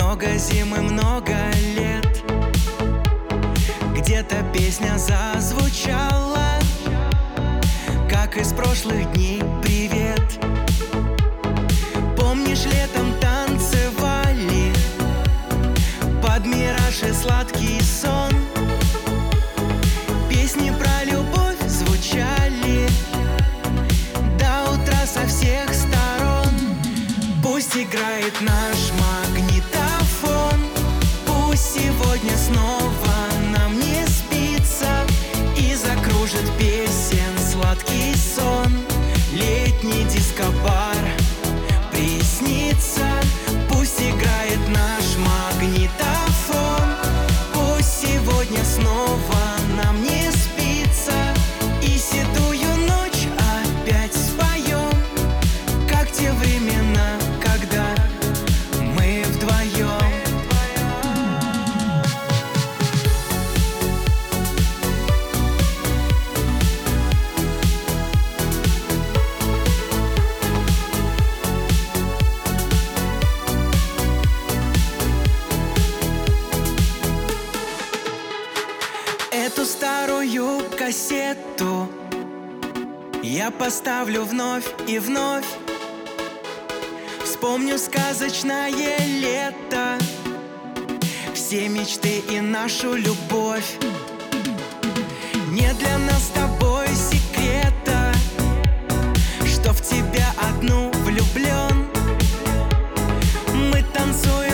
Много зим и много лет, где-то песня зазвучала, как из прошлых дней привет. Помнишь, летом танцевали под мираж и сладкий сон? Песни про любовь звучали до утра со всех сторон. Пусть играет наш магнитофон, пусть сегодня снова нам не спится, и закружит песен сладкий сон. Летний дискобар приснится. Пусть играет наш магнитофон, пусть сегодня снова нам не спится, и седую ночь опять споем, как те времена, когда мы вдвоем. Эту старую кассету я поставлю вновь и вновь. Вспомню сказочное лето, все мечты и нашу любовь. Не для нас с тобой секрета, что в тебя одну влюблен. Мы танцуем